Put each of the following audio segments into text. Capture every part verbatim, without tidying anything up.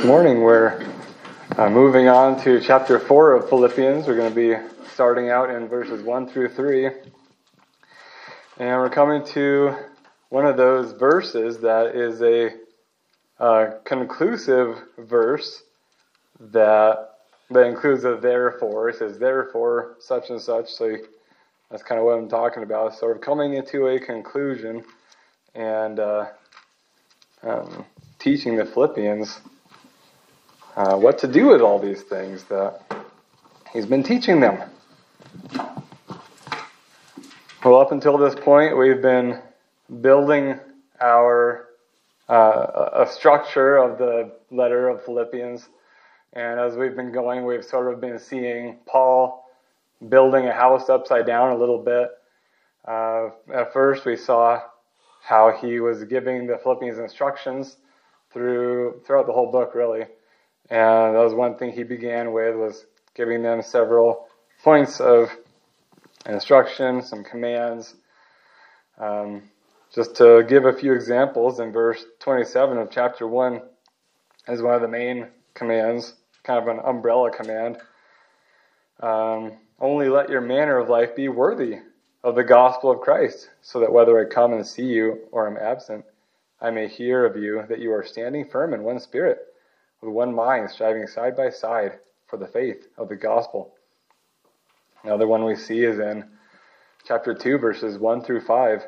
This morning we're uh, moving on to chapter four of Philippians. We're going to be starting out in verses one through three. And we're coming to one of those verses that is a uh, conclusive verse that, that includes a therefore. It says, therefore, such and such. So that's kind of what I'm talking about. So we're coming into a conclusion and uh, um, teaching the Philippians Uh, what to do with all these things that he's been teaching them. Well, up until this point, we've been building our uh, a structure of the letter of Philippians, and as we've been going, we've sort of been seeing Paul building a house upside down a little bit. Uh, at first, we saw how he was giving the Philippians instructions through throughout the whole book, really. And that was one thing he began with, was giving them several points of instruction, some commands. Um, just to give a few examples, in verse twenty-seven of chapter one is one of the main commands, kind of an umbrella command. Um, Only let your manner of life be worthy of the gospel of Christ, so that whether I come and see you or am absent, I may hear of you that you are standing firm in one spirit, with one mind, striving side by side for the faith of the gospel. Another one we see is in chapter two, verses one through five.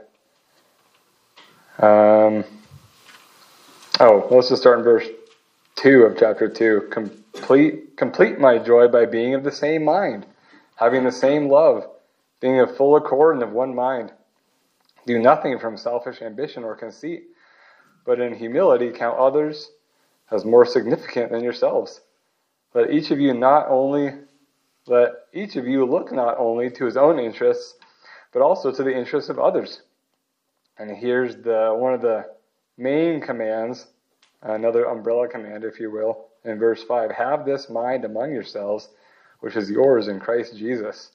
Um, oh, let's just start in verse two of chapter two. Complete, complete my joy by being of the same mind, having the same love, being of full accord and of one mind. Do nothing from selfish ambition or conceit, but in humility count others as more significant than yourselves. Let each of you not only let each of you look not only to his own interests, but also to the interests of others. And here's the one of the main commands, another umbrella command, if you will, in verse five. Have this mind among yourselves, which is yours in Christ Jesus.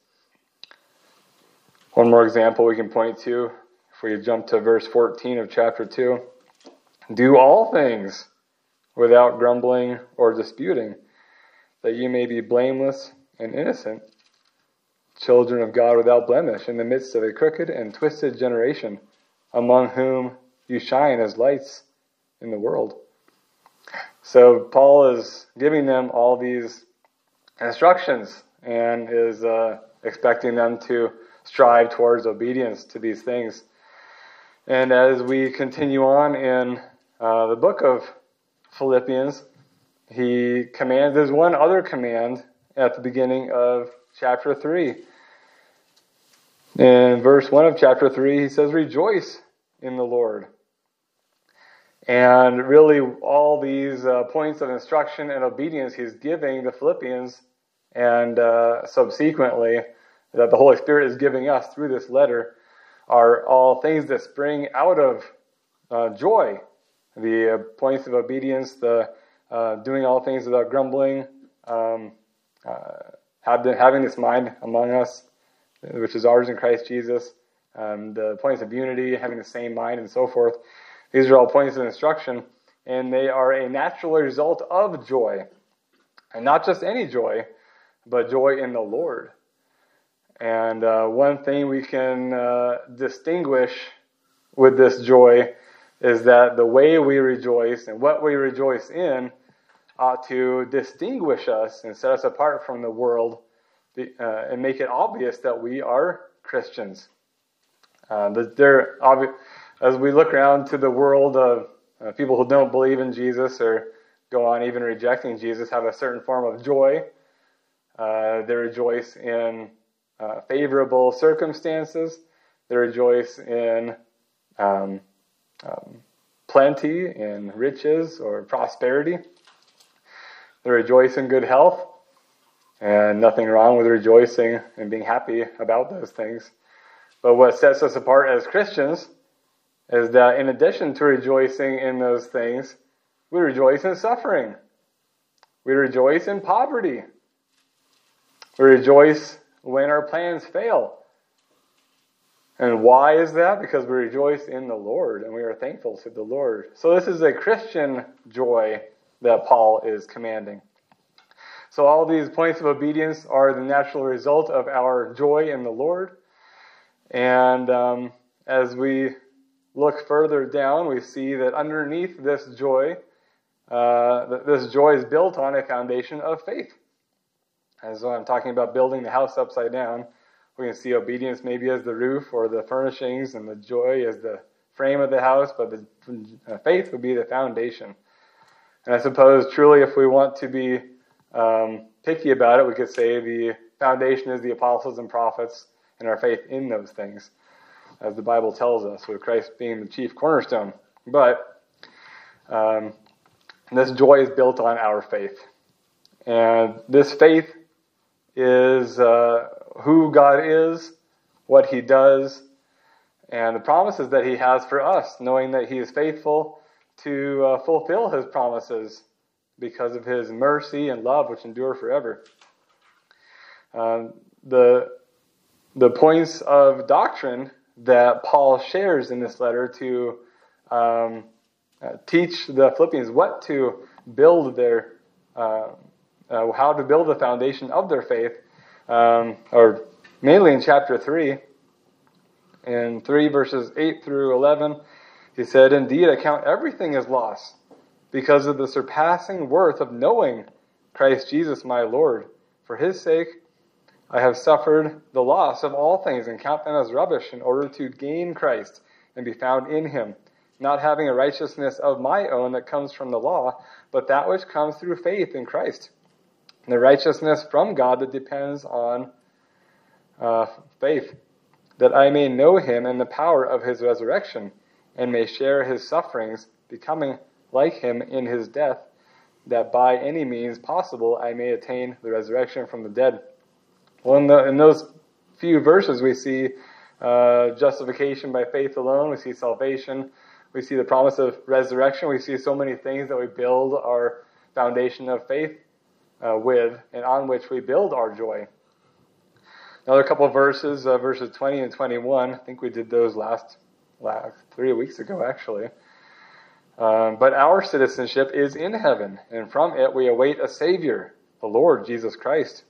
One more example we can point to, if we jump to verse fourteen of chapter two. Do all things without grumbling or disputing, that you may be blameless and innocent, children of God without blemish, in the midst of a crooked and twisted generation, among whom you shine as lights in the world. So Paul is giving them all these instructions and is uh, expecting them to strive towards obedience to these things. And as we continue on in uh, the book of Philippians, he commands, there's one other command at the beginning of chapter three. In verse one of chapter three, he says, rejoice in the Lord. And really all these uh, points of instruction and obedience he's giving the Philippians, and uh, subsequently that the Holy Spirit is giving us through this letter, are all things that spring out of uh, joy. The uh, points of obedience, the uh, doing all things without grumbling, um, uh, have the, having this mind among us, which is ours in Christ Jesus, um, the points of unity, having the same mind, and so forth. These are all points of instruction, and they are a natural result of joy. And not just any joy, but joy in the Lord. And uh, one thing we can uh, distinguish with this joy is that the way we rejoice and what we rejoice in ought to distinguish us and set us apart from the world, uh, and make it obvious that we are Christians. Uh, there, as we look around to the world of uh, people who don't believe in Jesus or go on even rejecting Jesus, have a certain form of joy. Uh, they rejoice in uh, favorable circumstances. They rejoice in um, Um, plenty and riches or prosperity. They rejoice in good health, and nothing wrong with rejoicing and being happy about those things. But what sets us apart as Christians is that in addition to rejoicing in those things, we rejoice in suffering. We rejoice in poverty. We rejoice when our plans fail. And why is that? Because we rejoice in the Lord, and we are thankful to the Lord. So this is a Christian joy that Paul is commanding. So all these points of obedience are the natural result of our joy in the Lord. And um, as we look further down, we see that underneath this joy, uh, this joy is built on a foundation of faith. As I'm talking about building the house upside down, we can see obedience maybe as the roof or the furnishings, and the joy as the frame of the house, but the uh, faith would be the foundation. And I suppose truly if we want to be um, picky about it, we could say the foundation is the apostles and prophets and our faith in those things, as the Bible tells us, with Christ being the chief cornerstone. But um, this joy is built on our faith. And this faith is uh, who God is, what He does, and the promises that He has for us, knowing that He is faithful to uh, fulfill His promises because of His mercy and love, which endure forever. Um, the the points of doctrine that Paul shares in this letter to um, uh, teach the Philippians what to build their, uh, uh, how to build the foundation of their faith, um, or mainly in chapter three. In three verses eight through eleven, he said, "Indeed, I count everything as loss because of the surpassing worth of knowing Christ Jesus my Lord. For His sake, I have suffered the loss of all things and count them as rubbish in order to gain Christ and be found in Him, not having a righteousness of my own that comes from the law, but that which comes through faith in Christ, and the righteousness from God that depends on uh, faith, that I may know Him and the power of His resurrection, and may share His sufferings, becoming like Him in His death, that by any means possible I may attain the resurrection from the dead." Well, in, the, in those few verses we see uh, justification by faith alone, we see salvation, we see the promise of resurrection, we see so many things that we build our foundation of faith uh, with, and on which we build our joy. Another couple of verses, uh, verses twenty and twenty-one, I think we did those last, last three weeks ago actually. Um, but our citizenship is in heaven, and from it we await a Savior, the Lord Jesus Christ,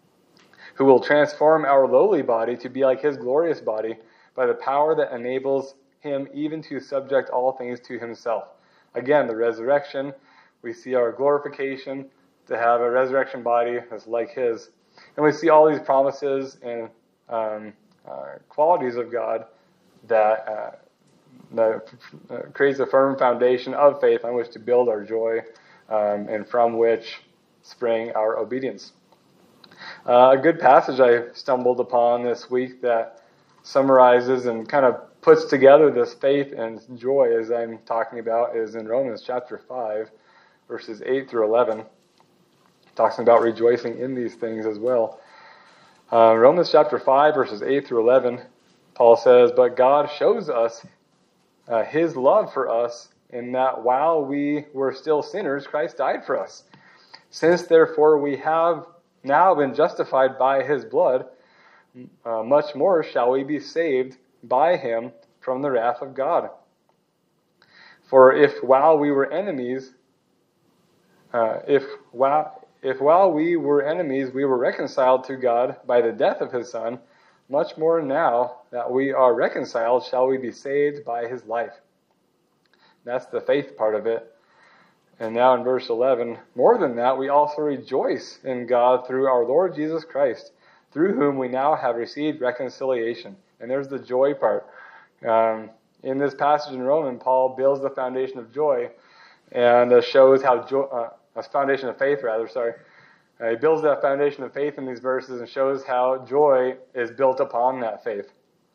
who will transform our lowly body to be like His glorious body by the power that enables Him even to subject all things to Himself. Again, the resurrection, we see our glorification to have a resurrection body that's like His. And we see all these promises and um, uh, qualities of God that, uh, that uh, creates a firm foundation of faith on which to build our joy, um, and from which spring our obedience. Uh, a good passage I stumbled upon this week that summarizes and kind of puts together this faith and joy as I'm talking about is in Romans chapter five, verses eight through eleven. Talks about rejoicing in these things as well. Uh, Romans chapter five, verses eight through eleven, Paul says, "But God shows us uh, His love for us in that while we were still sinners, Christ died for us. Since therefore we have now been justified by His blood, uh, much more shall we be saved by Him from the wrath of God. For if while we were enemies, uh, if while if while we were enemies we were reconciled to God by the death of His Son, much more now that we are reconciled shall we be saved by His life." That's the faith part of it. And now in verse eleven, "More than that, we also rejoice in God through our Lord Jesus Christ, through whom we now have received reconciliation." And there's the joy part. Um, in this passage in Romans, Paul builds the foundation of joy and uh, shows how joy, uh, a foundation of faith, rather, sorry. Uh, he builds that foundation of faith in these verses and shows how joy is built upon that faith.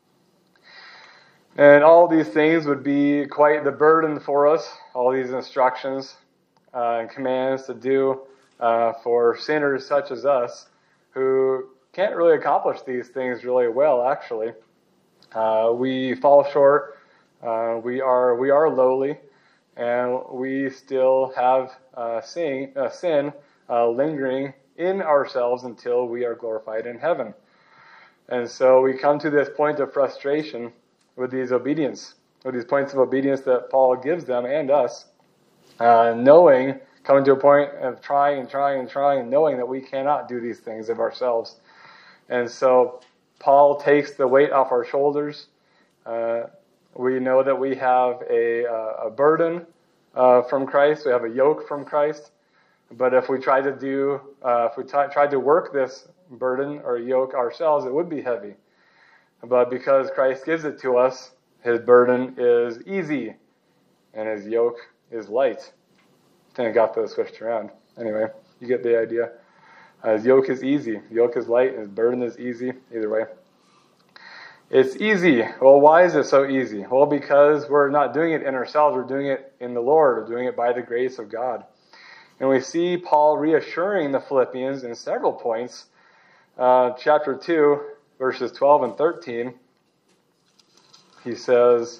And all these things would be quite the burden for us, all these instructions uh, and commands to do uh, for sinners such as us who can't really accomplish these things really well, actually. Uh, we fall short. Uh, we are we are lowly, and we still have uh, sin, uh, sin uh, lingering in ourselves until we are glorified in heaven. And so we come to this point of frustration with these obedience, with these points of obedience that Paul gives them and us, uh, knowing coming to a point of trying and trying and trying, knowing that we cannot do these things of ourselves. And so Paul takes the weight off our shoulders. Uh, we know that we have a, uh, a burden uh, from Christ. We have a yoke from Christ. But if we try to do, uh, if we t- tried to work this burden or yoke ourselves, it would be heavy. But because Christ gives it to us, his burden is easy and his yoke is light. I think I got those switched around. Anyway, you get the idea. Uh, his yoke is easy. His yoke is light and his burden is easy. Either way. It's easy. Well, why is it so easy? Well, because we're not doing it in ourselves. We're doing it in the Lord. We're doing it by the grace of God. And we see Paul reassuring the Philippians in several points. Uh, chapter two, verses twelve and thirteen. He says,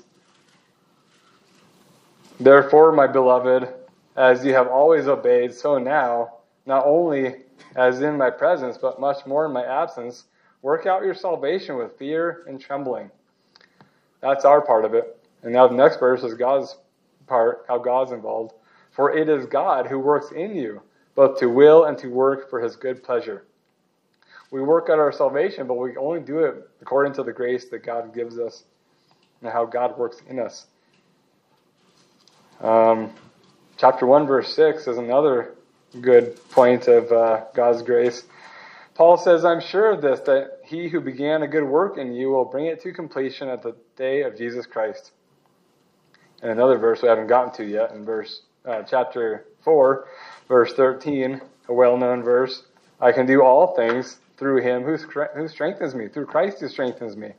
"Therefore, my beloved, as you have always obeyed, so now, not only as in my presence, but much more in my absence, work out your salvation with fear and trembling." That's our part of it. And now the next verse is God's part, how God's involved. "For it is God who works in you, both to will and to work for his good pleasure." We work out our salvation, but we only do it according to the grace that God gives us and how God works in us. Um, chapter one, verse six is another good point of uh, God's grace. Paul says, "I'm sure of this, that he who began a good work in you will bring it to completion at the day of Jesus Christ." And another verse we haven't gotten to yet, in verse uh, chapter four, verse thirteen, a well-known verse. "I can do all things through him who, who strengthens me, through Christ who strengthens me."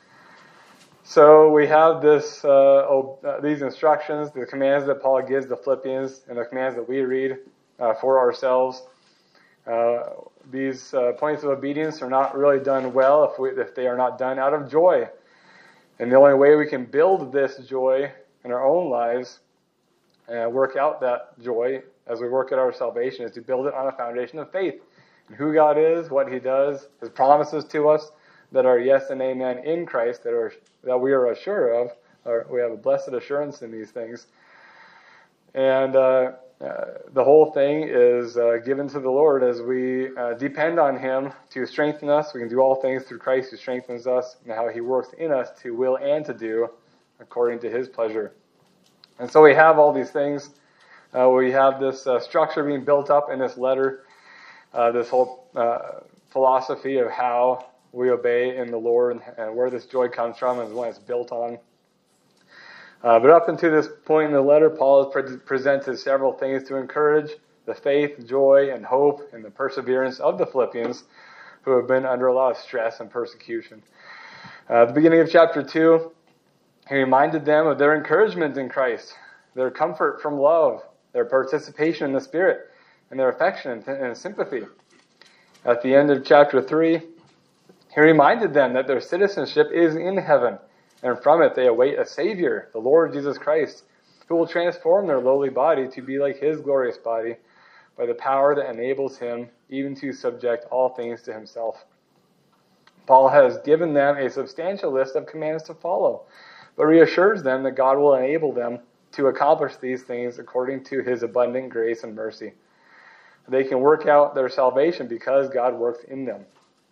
So we have this, uh, oh, uh, these instructions, the commands that Paul gives the Philippians, and the commands that we read uh, for ourselves. Uh, these uh, points of obedience are not really done well if, we, if they are not done out of joy. And the only way we can build this joy in our own lives and work out that joy as we work at our salvation is to build it on a foundation of faith. And who God is, what he does, his promises to us that are yes and amen in Christ, that are that we are assured of, or we have a blessed assurance in these things. And uh, uh, the whole thing is uh, given to the Lord as we uh, depend on him to strengthen us. We can do all things through Christ who strengthens us, and how he works in us to will and to do according to his pleasure. And so we have all these things. Uh, we have this uh, structure being built up in this letter, uh, this whole uh, philosophy of how we obey in the Lord and where this joy comes from and what it's built on. Uh, but up until this point in the letter, Paul has pre- presented several things to encourage the faith, joy, and hope and the perseverance of the Philippians who have been under a lot of stress and persecution. Uh, at the beginning of chapter two, he reminded them of their encouragement in Christ, their comfort from love, their participation in the Spirit, and their affection and sympathy. At the end of chapter three, he reminded them that their citizenship is in heaven, and from it they await a Savior, the Lord Jesus Christ, who will transform their lowly body to be like his glorious body by the power that enables him even to subject all things to himself. Paul has given them a substantial list of commands to follow, but reassures them that God will enable them to accomplish these things according to his abundant grace and mercy. They can work out their salvation because God works in them.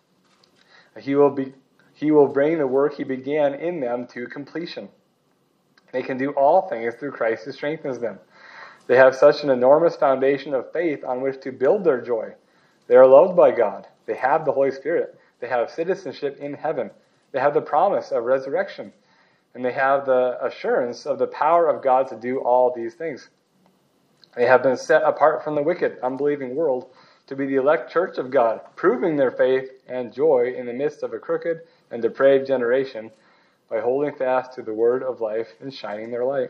He will be, he will bring the work he began in them to completion. They can do all things through Christ who strengthens them. They have such an enormous foundation of faith on which to build their joy. They are loved by God. They have the Holy Spirit. They have citizenship in heaven. They have the promise of resurrection. And they have the assurance of the power of God to do all these things. They have been set apart from the wicked, unbelieving world to be the elect church of God, proving their faith and joy in the midst of a crooked and depraved generation by holding fast to the word of life and shining their light.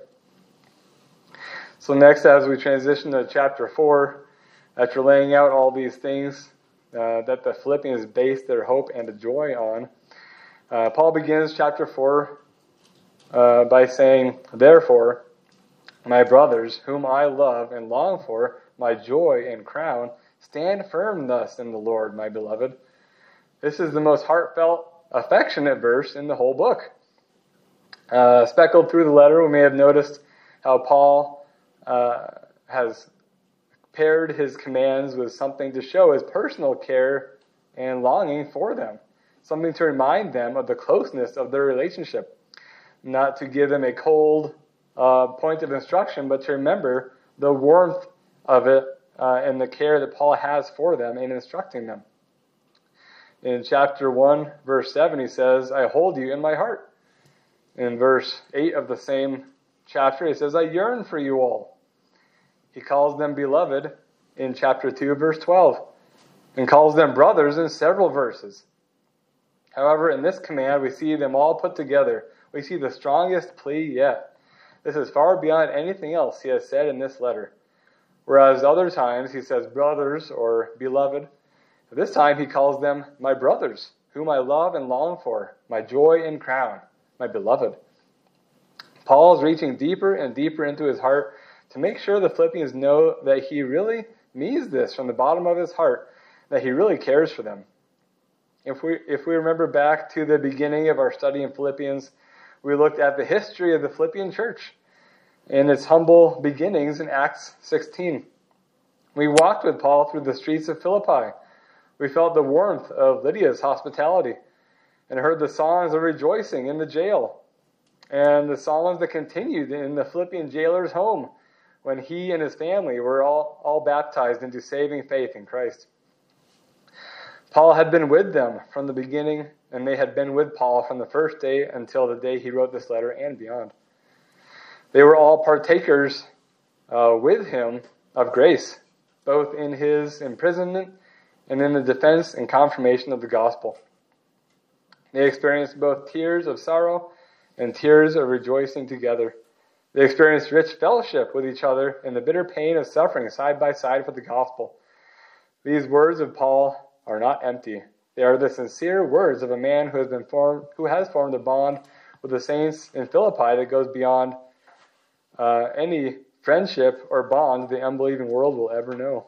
So next, as we transition to chapter four, after laying out all these things uh, that the Philippians based their hope and joy on, uh, Paul begins chapter four uh, by saying, "Therefore, my brothers, whom I love and long for, my joy and crown, stand firm thus in the Lord, my beloved." This is the most heartfelt, affectionate verse in the whole book. Uh, speckled through the letter, we may have noticed how Paul uh, has paired his commands with something to show his personal care and longing for them, something to remind them of the closeness of their relationship, not to give them a cold uh, point of instruction, but to remember the warmth of it uh, and the care that Paul has for them in instructing them. In chapter one, verse seven, he says, I hold you in my heart. In verse eight of the same chapter, he says, I yearn for you all. He calls them beloved in chapter two, verse twelve, and calls them brothers in several verses. However, in this command, we see them all put together. We see the strongest plea yet. This is far beyond anything else he has said in this letter. Whereas other times he says brothers or beloved. This time he calls them my brothers, whom I love and long for, my joy and crown, my beloved. Paul is reaching deeper and deeper into his heart to make sure the Philippians know that he really means this from the bottom of his heart, that he really cares for them. If we if we remember back to the beginning of our study in Philippians, we looked at the history of the Philippian church and its humble beginnings in Acts sixteen. We walked with Paul through the streets of Philippi. We felt the warmth of Lydia's hospitality and heard the songs of rejoicing in the jail and the songs that continued in the Philippian jailer's home when he and his family were all, all baptized into saving faith in Christ. Paul had been with them from the beginning, and they had been with Paul from the first day until the day he wrote this letter and beyond. They were all partakers uh, with him of grace, both in his imprisonment and in the defense and confirmation of the gospel. They experienced both tears of sorrow and tears of rejoicing together. They experienced rich fellowship with each other in the bitter pain of suffering side by side for the gospel. These words of Paul are not empty. They are the sincere words of a man who has been formed, who has formed a bond with the saints in Philippi that goes beyond uh, any friendship or bond the unbelieving world will ever know.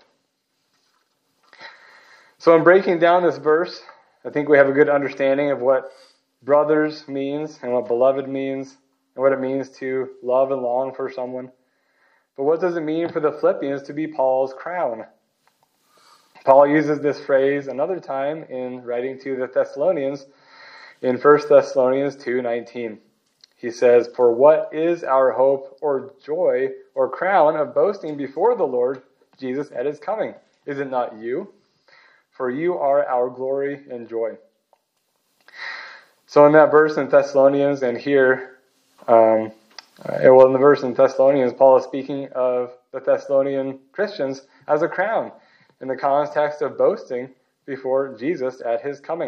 So in breaking down this verse, I think we have a good understanding of what brothers means and what beloved means and what it means to love and long for someone. But what does it mean for the Philippians to be Paul's crown? Paul uses this phrase another time in writing to the Thessalonians in First Thessalonians two nineteen. He says, for what is our hope or joy or crown of boasting before the Lord Jesus at his coming? Is it not you? For you are our glory and joy. So in that verse in Thessalonians and here, um, uh, well in the verse in Thessalonians, Paul is speaking of the Thessalonian Christians as a crown in the context of boasting before Jesus at his coming.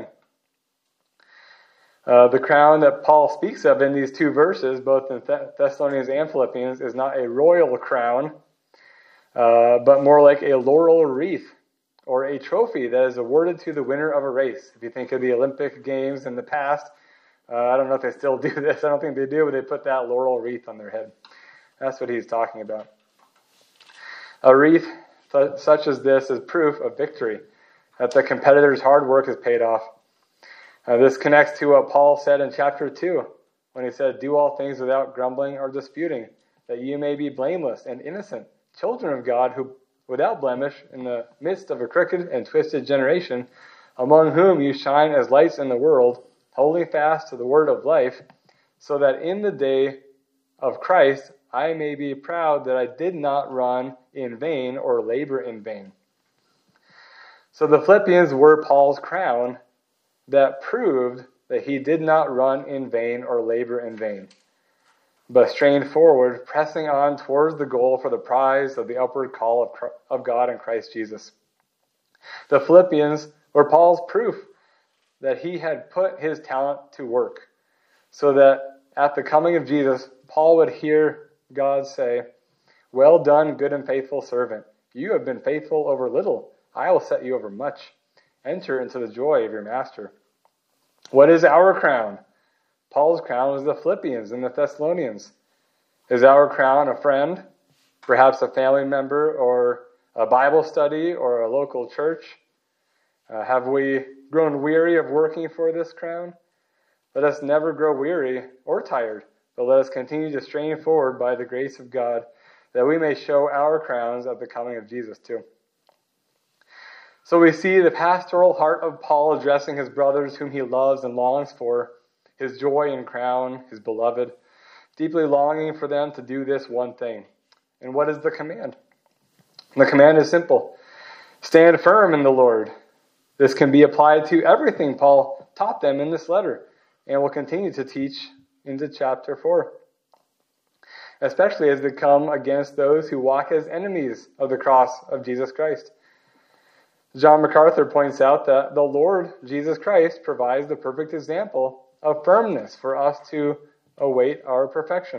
Uh, the crown that Paul speaks of in these two verses, both in Th- Thessalonians and Philippians, is not a royal crown, uh, but more like a laurel wreath or a trophy that is awarded to the winner of a race. If you think of the Olympic Games in the past, uh, I don't know if they still do this. I don't think they do, but they put that laurel wreath on their head. That's what he's talking about. A wreath such as this is proof of victory, that the competitor's hard work is paid off. Uh, this connects to what Paul said in chapter two, when he said, do all things without grumbling or disputing, that you may be blameless and innocent, children of God, who without blemish, in the midst of a crooked and twisted generation, among whom you shine as lights in the world, holding fast to the word of life, so that in the day of Christ I may be proud that I did not run in vain or labor in vain. So the Philippians were Paul's crown that proved that he did not run in vain or labor in vain, but strained forward, pressing on towards the goal for the prize of the upward call of, of God in Christ Jesus. The Philippians were Paul's proof that he had put his talent to work, so that at the coming of Jesus, Paul would hear God say, well done, good and faithful servant. You have been faithful over little. I will set you over much. Enter into the joy of your master. What is our crown? Paul's crown was the Philippians and the Thessalonians. Is our crown a friend, perhaps a family member, or a Bible study, or a local church? Uh, have we grown weary of working for this crown? Let us never grow weary or tired, but let us continue to strain forward by the grace of God, that we may show our crowns at the coming of Jesus too. So we see the pastoral heart of Paul addressing his brothers whom he loves and longs for, his joy and crown, his beloved, deeply longing for them to do this one thing. And what is the command? The command is simple. Stand firm in the Lord. This can be applied to everything Paul taught them in this letter and will continue to teach into chapter four. Especially as they come against those who walk as enemies of the cross of Jesus Christ. John MacArthur points out that the Lord Jesus Christ provides the perfect example of firmness for us to await our perfection.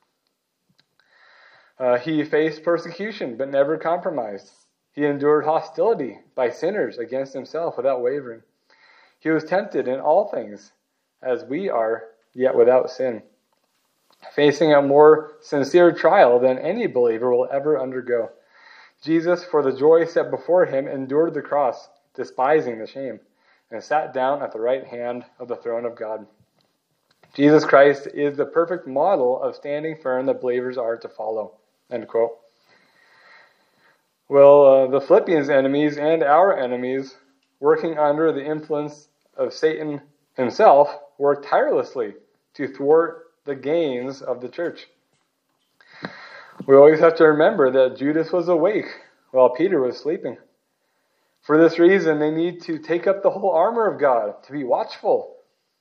Uh, he faced persecution but never compromised. He endured hostility by sinners against himself without wavering. He was tempted in all things as we are, yet without sin, facing a more sincere trial than any believer will ever undergo. Jesus, for the joy set before him, endured the cross, despising the shame, and sat down at the right hand of the throne of God. Jesus Christ is the perfect model of standing firm that believers are to follow. End quote. Well, uh, the Philippians' enemies and our enemies, working under the influence of Satan himself, worked tirelessly to thwart the gains of the church. We always have to remember that Judas was awake while Peter was sleeping. For this reason, they need to take up the whole armor of God, to be watchful,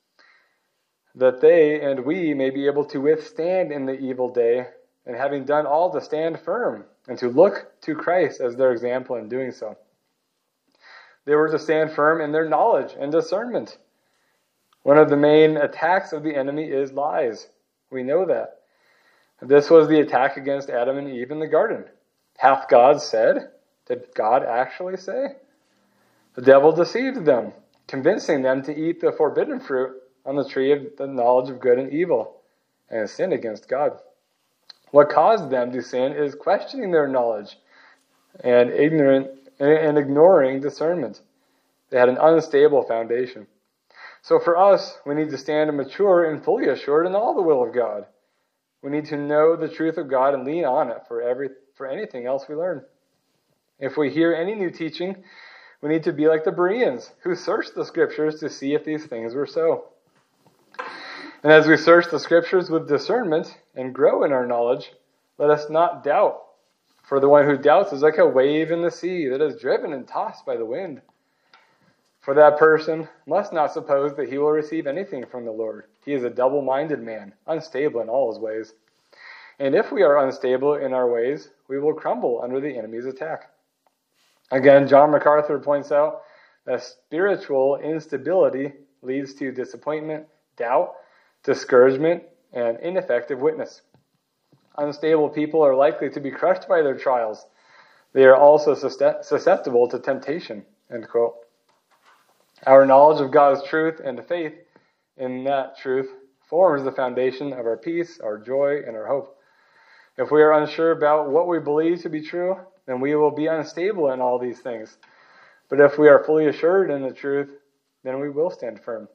that they and we may be able to withstand in the evil day, and having done all, to stand firm and to look to Christ as their example in doing so. They were to stand firm in their knowledge and discernment. One of the main attacks of the enemy is lies. We know that. This was the attack against Adam and Eve in the garden. Hath God said? Did God actually say? The devil deceived them, convincing them to eat the forbidden fruit on the tree of the knowledge of good and evil, and sin against God. What caused them to sin is questioning their knowledge and ignorant and ignoring discernment. They had an unstable foundation. So for us, we need to stand mature and fully assured in all the will of God. We need to know the truth of God and lean on it for every for anything else we learn. If we hear any new teaching, we need to be like the Bereans, who searched the Scriptures to see if these things were so. And as we search the Scriptures with discernment and grow in our knowledge, let us not doubt. For the one who doubts is like a wave in the sea that is driven and tossed by the wind. For that person must not suppose that he will receive anything from the Lord. He is a double-minded man, unstable in all his ways. And if we are unstable in our ways, we will crumble under the enemy's attack. Again, John MacArthur points out that spiritual instability leads to disappointment, doubt, discouragement, and ineffective witness. Unstable people are likely to be crushed by their trials. They are also susceptible to temptation. End quote. Our knowledge of God's truth and faith in that truth forms the foundation of our peace, our joy, and our hope. If we are unsure about what we believe to be true, then we will be unstable in all these things. But if we are fully assured in the truth, then we will stand firm.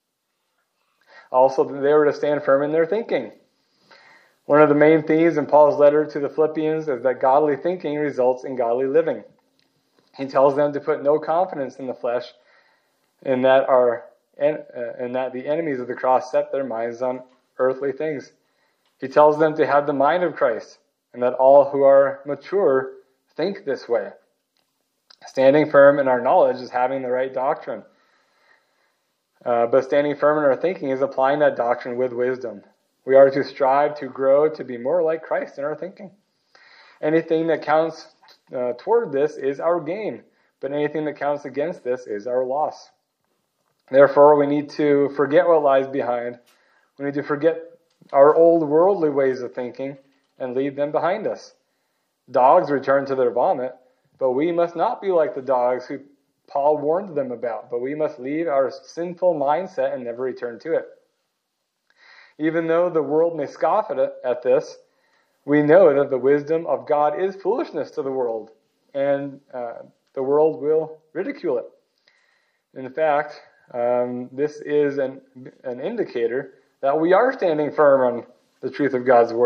Also, they were to stand firm in their thinking. One of the main themes in Paul's letter to the Philippians is that godly thinking results in godly living. He tells them to put no confidence in the flesh, in that our in that the enemies of the cross set their minds on earthly things. He tells them to have the mind of Christ, and that all who are mature think this way. Standing firm in our knowledge is having the right doctrine. Uh, but standing firm in our thinking is applying that doctrine with wisdom. We are to strive to grow to be more like Christ in our thinking. Anything that counts uh, toward this is our gain, but anything that counts against this is our loss. Therefore, we need to forget what lies behind. We need to forget our old worldly ways of thinking and leave them behind us. Dogs return to their vomit, but we must not be like the dogs who Paul warned them about, but we must leave our sinful mindset and never return to it. Even though the world may scoff at, it, at this, we know that the wisdom of God is foolishness to the world, and uh, the world will ridicule it. In fact, um, this is an, an indicator that we are standing firm on the truth of God's word,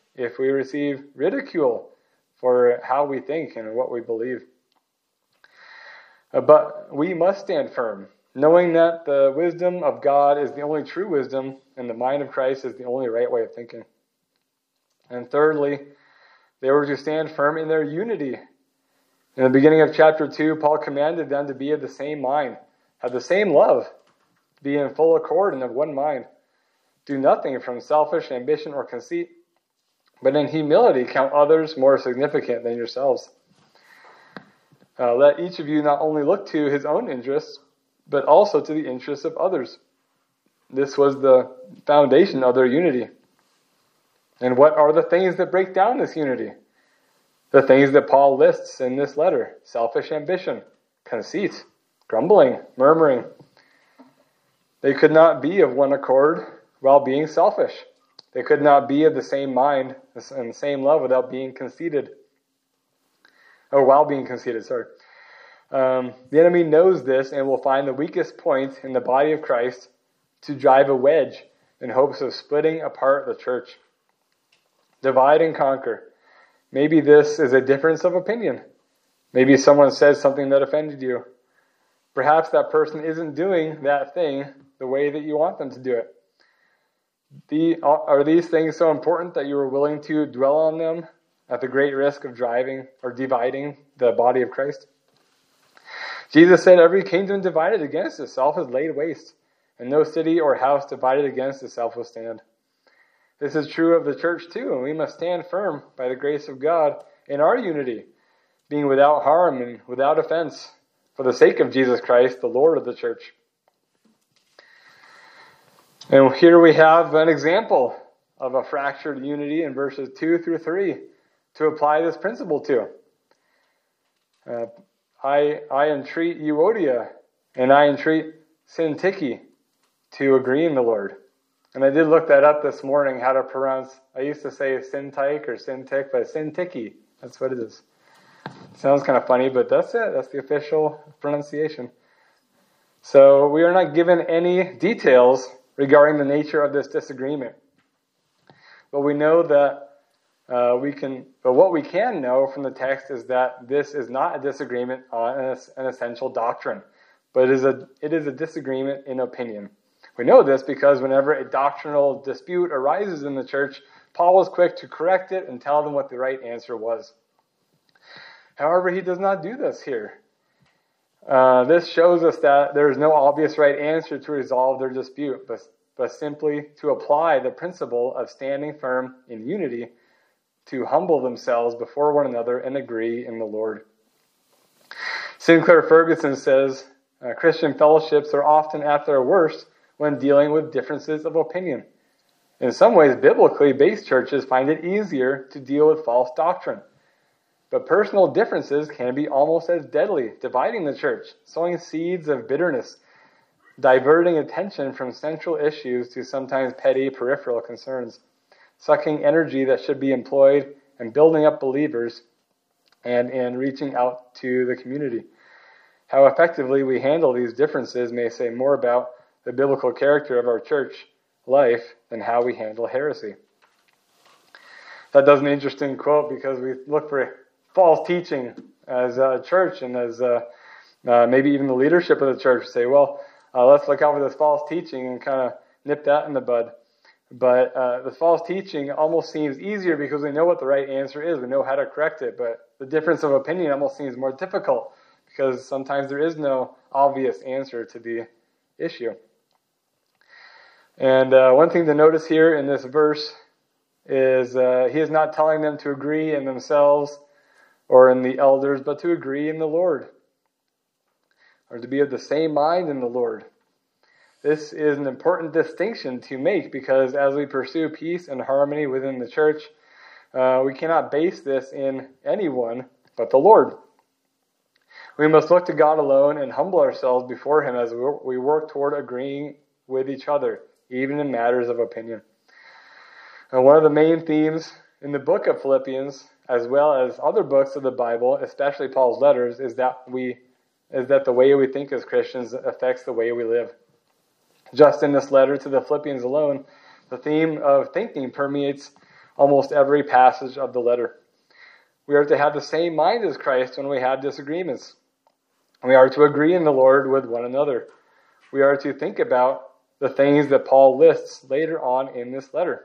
if we receive ridicule for how we think and what we believe. Uh, but we must stand firm, knowing that the wisdom of God is the only true wisdom and the mind of Christ is the only right way of thinking. And thirdly, they were to stand firm in their unity. In the beginning of chapter two, Paul commanded them to be of the same mind, have the same love, be in full accord and of one mind. Do nothing from selfish ambition or conceit, but in humility count others more significant than yourselves. Uh, let each of you not only look to his own interests, but also to the interests of others. This was the foundation of their unity. And what are the things that break down this unity? The things that Paul lists in this letter: selfish ambition, conceit, grumbling, murmuring. They could not be of one accord while being selfish. They could not be of the same mind and the same love without being conceited. Or while being conceited, sorry. Um, the enemy knows this and will find the weakest point in the body of Christ to drive a wedge in hopes of splitting apart the church. Divide and conquer. Maybe this is a difference of opinion. Maybe someone says something that offended you. Perhaps that person isn't doing that thing the way that you want them to do it. The, are these things so important that you are willing to dwell on them at the great risk of driving or dividing the body of Christ? Jesus said, every kingdom divided against itself is laid waste, and no city or house divided against itself will stand. This is true of the church too, and we must stand firm by the grace of God in our unity, being without harm and without offense, for the sake of Jesus Christ, the Lord of the church. And here we have an example of a fractured unity in verses two through three to apply this principle to. Uh, I, I entreat Euodia and I entreat Syntyche to agree in the Lord. And I did look that up this morning, how to pronounce. I used to say Syntyche or Syntyche, but Syntyche. That's what it is. Sounds kind of funny, but that's it. That's the official pronunciation. So we are not given any details regarding the nature of this disagreement. But we know that uh, we can, but what we can know from the text is that this is not a disagreement on an, an essential doctrine, but it is a, it is a disagreement in opinion. We know this because whenever a doctrinal dispute arises in the church, Paul was quick to correct it and tell them what the right answer was. However, he does not do this here. Uh, this shows us that there is no obvious right answer to resolve their dispute, but, but simply to apply the principle of standing firm in unity, to humble themselves before one another and agree in the Lord. Sinclair Ferguson says, uh, Christian fellowships are often at their worst when dealing with differences of opinion. In some ways, biblically based churches find it easier to deal with false doctrine. But personal differences can be almost as deadly, dividing the church, sowing seeds of bitterness, diverting attention from central issues to sometimes petty peripheral concerns, sucking energy that should be employed in building up believers and in reaching out to the community. How effectively we handle these differences may say more about the biblical character of our church life than how we handle heresy. That does an interesting quote because we look for false teaching as a church and as uh, uh, maybe even the leadership of the church say, well, uh, let's look out for this false teaching and kind of nip that in the bud. But uh, the false teaching almost seems easier because we know what the right answer is. We know how to correct it. But the difference of opinion almost seems more difficult because sometimes there is no obvious answer to the issue. And uh, one thing to notice here in this verse is uh, he is not telling them to agree in themselves or in the elders, but to agree in the Lord, or to be of the same mind in the Lord. This is an important distinction to make because as we pursue peace and harmony within the church, uh, we cannot base this in anyone but the Lord. We must look to God alone and humble ourselves before Him as we work toward agreeing with each other, even in matters of opinion. And one of the main themes in the book of Philippians, as well as other books of the Bible, especially Paul's letters, is that we is that the way we think as Christians affects the way we live. Just in this letter to the Philippians alone, the theme of thinking permeates almost every passage of the letter. We are to have the same mind as Christ when we have disagreements. We are to agree in the Lord with one another. We are to think about the things that Paul lists later on in this letter.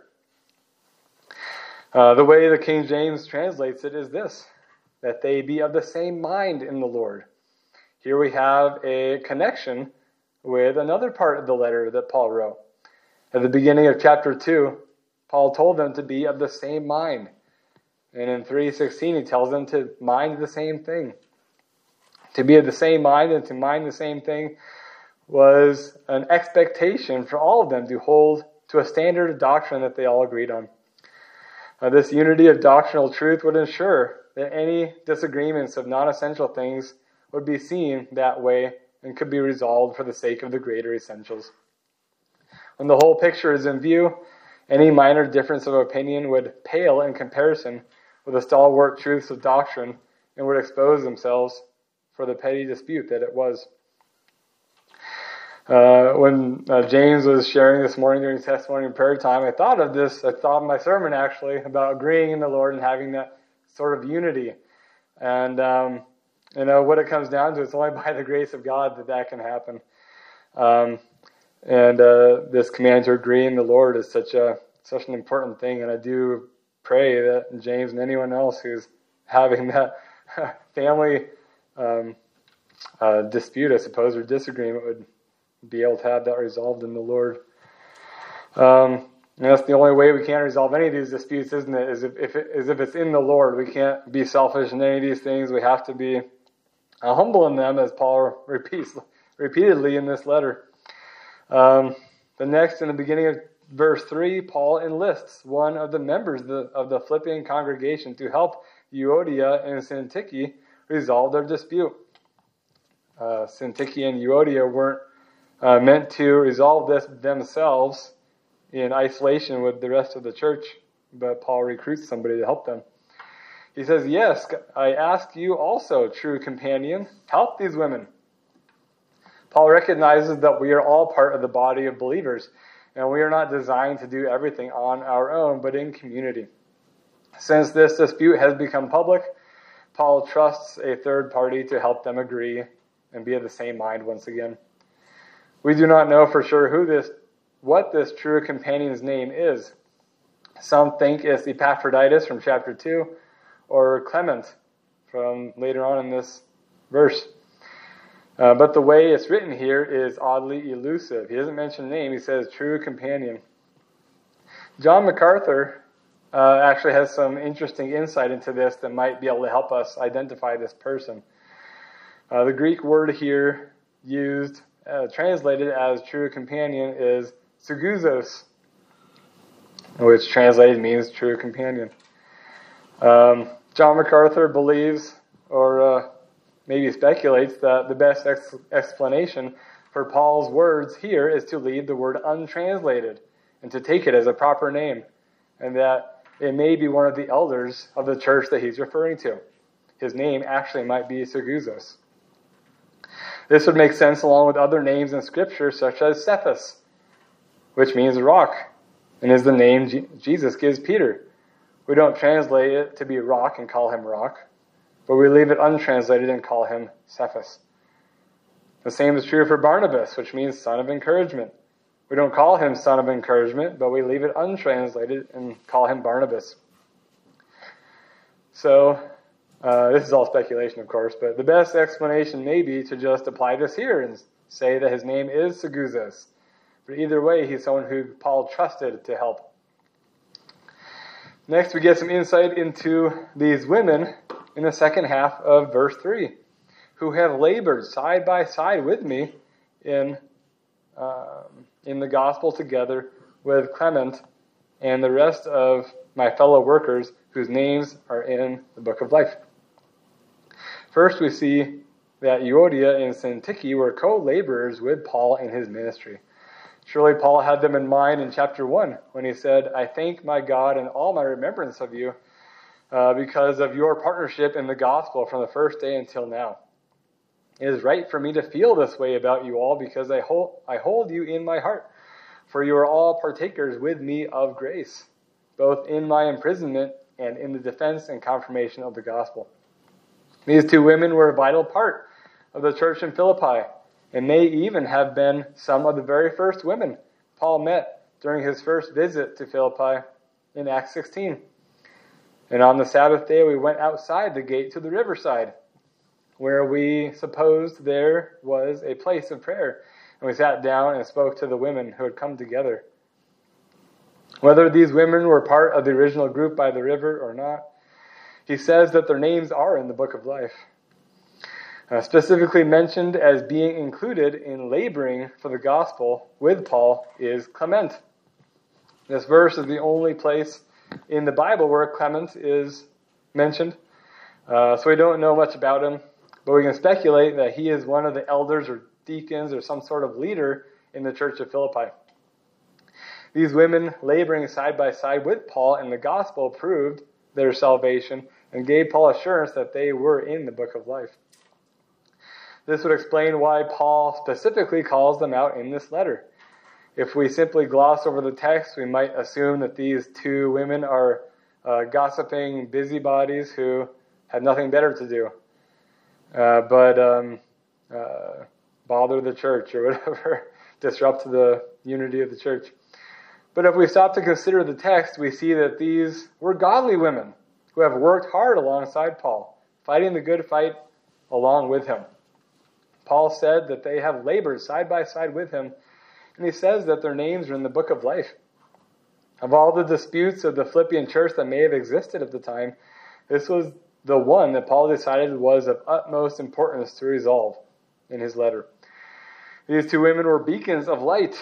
Uh, the way the King James translates it is this, that they be of the same mind in the Lord. Here we have a connection with another part of the letter that Paul wrote. At the beginning of chapter two, Paul told them to be of the same mind. And in three sixteen, he tells them to mind the same thing. To be of the same mind and to mind the same thing was an expectation for all of them to hold to a standard of doctrine that they all agreed on. Uh, this unity of doctrinal truth would ensure that any disagreements of non-essential things would be seen that way and could be resolved for the sake of the greater essentials. When the whole picture is in view, any minor difference of opinion would pale in comparison with the stalwart truths of doctrine and would expose themselves for the petty dispute that it was. Uh, when uh, James was sharing this morning during testimony and prayer time, I thought of this, I thought of my sermon actually, about agreeing in the Lord and having that sort of unity. And, um, you know, what it comes down to, it's only by the grace of God that that can happen. Um, and uh, this command to agree in the Lord is such a such an important thing. And I do pray that James and anyone else who's having that family um, uh, dispute, I suppose, or disagreement would be able to have that resolved in the Lord. Um, and that's the only way we can resolve any of these disputes, isn't it? Is if, if it, is if it's in the Lord. We can't be selfish in any of these things. We have to be uh, humble in them, as Paul repeats repeatedly in this letter. Um, the next, in the beginning of verse three, Paul enlists one of the members of the, of the Philippian congregation to help Euodia and Syntyche resolve their dispute. Uh, Syntyche and Euodia weren't uh, meant to resolve this themselves in isolation with the rest of the church, but Paul recruits somebody to help them. He says, "Yes, I ask you also, true companion, help these women." Paul recognizes that we are all part of the body of believers, and we are not designed to do everything on our own, but in community. Since this dispute has become public, Paul trusts a third party to help them agree and be of the same mind once again. We do not know for sure who this, what this true companion's name is. Some think it's Epaphroditus from chapter two, or Clement from later on in this verse. Uh, but the way it's written here is oddly elusive. He doesn't mention name, he says true companion. John MacArthur uh, actually has some interesting insight into this that might be able to help us identify this person. Uh, the Greek word here used, uh, translated as true companion, is suguzos, which translated means true companion. Um, John MacArthur believes, or uh, maybe speculates, that the best ex- explanation for Paul's words here is to leave the word untranslated and to take it as a proper name, and that it may be one of the elders of the church that he's referring to. His name actually might be Suguzos. This would make sense along with other names in Scripture, such as Cephas, which means rock, and is the name G- Jesus gives Peter. We don't translate it to be rock and call him rock, but we leave it untranslated and call him Cephas. The same is true for Barnabas, which means son of encouragement. We don't call him son of encouragement, but we leave it untranslated and call him Barnabas. So, uh, this is all speculation, of course, but the best explanation may be to just apply this here and say that his name is Suguzos. But either way, he's someone who Paul trusted to help. Next, we get some insight into these women in the second half of verse three, who have labored side by side with me in um, in the gospel together with Clement and the rest of my fellow workers whose names are in the book of life. First, we see that Euodia and Syntyche were co-laborers with Paul in his ministry. Surely Paul had them in mind in chapter one when he said, "I thank my God in all my remembrance of you uh, because of your partnership in the gospel from the first day until now. It is right for me to feel this way about you all because I hold, I hold you in my heart, for you are all partakers with me of grace. both in my imprisonment and in the defense and confirmation of the gospel. These two women were a vital part of the church in Philippi, and may even have been some of the very first women Paul met during his first visit to Philippi in Acts sixteen. And on the Sabbath day, we went outside the gate to the riverside, where we supposed there was a place of prayer. And we sat down and spoke to the women who had come together. Whether these women were part of the original group by the river or not, he says that their names are in the book of life. Uh, specifically mentioned as being included in laboring for the gospel with Paul is Clement. This verse is the only place in the Bible where Clement is mentioned. Uh, so we don't know much about him, but we can speculate that he is one of the elders or deacons or some sort of leader in the church of Philippi. These women laboring side by side with Paul in the gospel proved their salvation and gave Paul assurance that they were in the book of life. This would explain why Paul specifically calls them out in this letter. If we simply gloss over the text, we might assume that these two women are uh, gossiping busybodies who had nothing better to do, uh, but um, uh, bother the church or whatever, disrupt the unity of the church. But if we stop to consider the text, we see that these were godly women who have worked hard alongside Paul, fighting the good fight along with him. Paul said that they have labored side by side with him, and he says that their names are in the book of life. Of all the disputes of the Philippian church that may have existed at the time, this was the one that Paul decided was of utmost importance to resolve in his letter. These two women were beacons of light,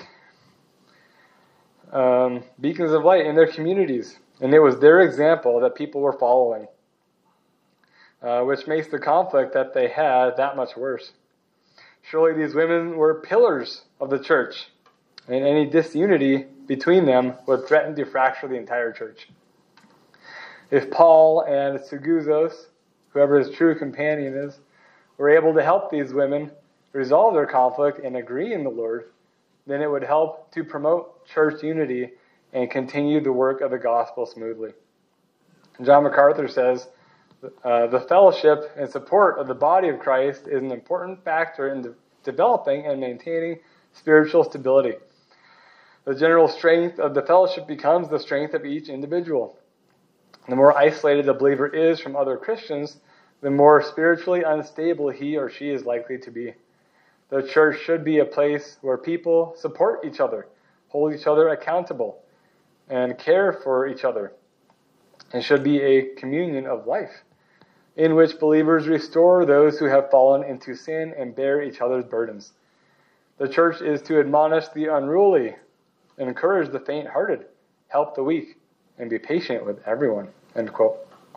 um, beacons of light in their communities, and it was their example that people were following, uh, which makes the conflict that they had that much worse. Surely these women were pillars of the church, and any disunity between them would threaten to fracture the entire church. If Paul and Seguzos, whoever his true companion is, were able to help these women resolve their conflict and agree in the Lord, then it would help to promote church unity and continue the work of the gospel smoothly. John MacArthur says, Uh, the fellowship and support of the body of Christ is an important factor in de- developing and maintaining spiritual stability. The general strength of the fellowship becomes the strength of each individual. The more isolated a believer is from other Christians, the more spiritually unstable he or she is likely to be. The church should be a place where people support each other, hold each other accountable, and care for each other. It should be a communion of life, in which believers restore those who have fallen into sin and bear each other's burdens. The church is to admonish the unruly, encourage the faint-hearted, help the weak, and be patient with everyone. End quote.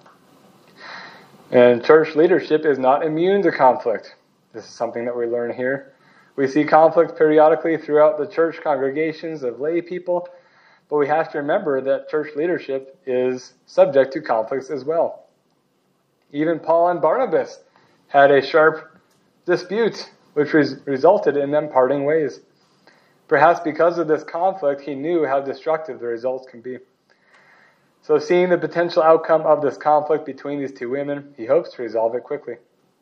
And church leadership is not immune to conflict. This is something that we learn here. We see conflict periodically throughout the church congregations of lay people, but we have to remember that church leadership is subject to conflicts as well. Even Paul and Barnabas had a sharp dispute, which res- resulted in them parting ways. Perhaps because of this conflict, he knew how destructive the results can be. So seeing the potential outcome of this conflict between these two women, he hopes to resolve it quickly.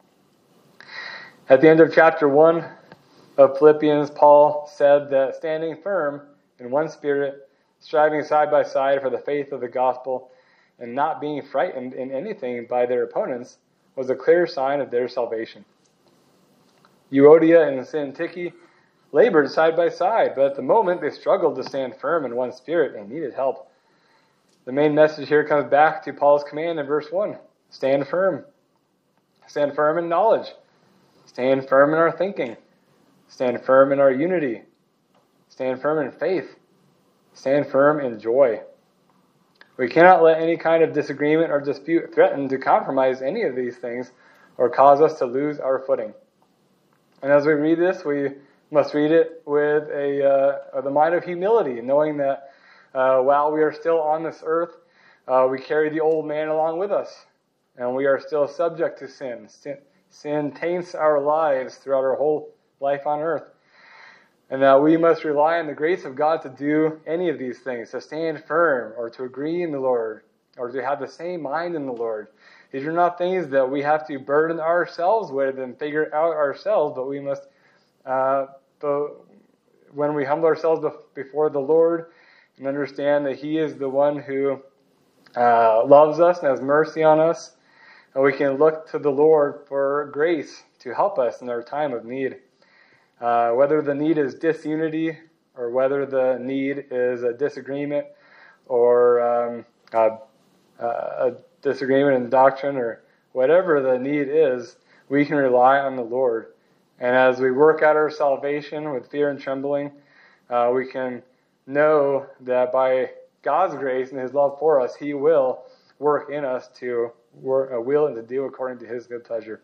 At the end of chapter one of Philippians, Paul said that standing firm in one spirit, striving side by side for the faith of the gospel, and not being frightened in anything by their opponents was a clear sign of their salvation. Euodia and Syntyche labored side by side, but at the moment they struggled to stand firm in one spirit and needed help. The main message here comes back to Paul's command in verse one. Stand firm. Stand firm in knowledge. Stand firm in our thinking. Stand firm in our unity. Stand firm in faith. Stand firm in joy. We cannot let any kind of disagreement or dispute threaten to compromise any of these things or cause us to lose our footing. And as we read this, we must read it with a uh, the mind of humility, knowing that uh, while we are still on this earth, uh, we carry the old man along with us, and we are still subject to sin. Sin, sin taints our lives throughout our whole life on earth. and that we must rely on the grace of God to do any of these things, to stand firm, or to agree in the Lord, or to have the same mind in the Lord. These are not things that we have to burden ourselves with and figure out ourselves, but we must, uh, but when we humble ourselves before the Lord and understand that He is the one who uh, loves us and has mercy on us, and we can look to the Lord for grace to help us in our time of need. Uh, whether the need is disunity, or whether the need is a disagreement, or um, a, a disagreement in doctrine, or whatever the need is, we can rely on the Lord. And as we work out our salvation with fear and trembling, uh, we can know that by God's grace and His love for us, He will work in us to work, uh, will and to do according to His good pleasure.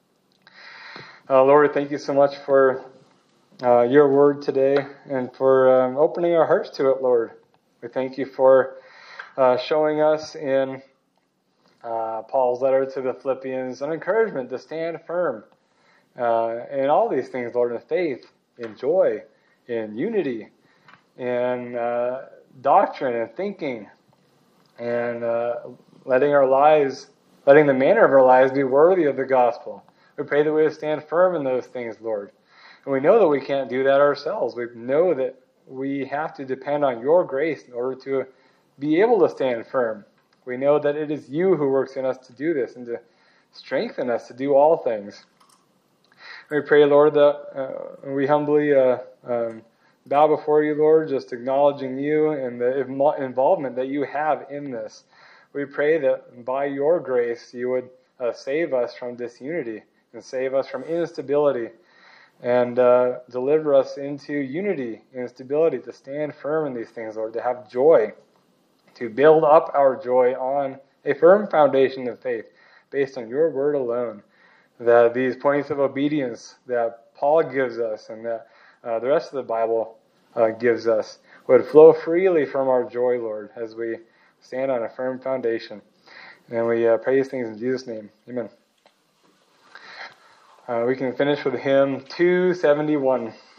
Uh, Lord, thank you so much for uh, your word today and for um, opening our hearts to it, Lord. We thank you for uh, showing us in uh, Paul's letter to the Philippians an encouragement to stand firm uh, in all these things, Lord, in faith, in joy, in unity, in uh, doctrine and thinking, and uh, letting our lives, letting the manner of our lives be worthy of the gospel. We pray that we would stand firm in those things, Lord. And we know that we can't do that ourselves. We know that we have to depend on your grace in order to be able to stand firm. We know that it is you who works in us to do this and to strengthen us to do all things. We pray, Lord, that uh, we humbly uh, um, bow before you, Lord, just acknowledging you and the involvement that you have in this. We pray that by your grace you would uh, save us from disunity and save us from instability and uh, deliver us into unity and stability, to stand firm in these things, Lord, to have joy, to build up our joy on a firm foundation of faith based on your word alone. That these points of obedience that Paul gives us and that uh, the rest of the Bible uh, gives us would flow freely from our joy, Lord, as we stand on a firm foundation. And we uh, pray these things in Jesus' name. Amen. Uh, we can finish with hymn two seventy-one.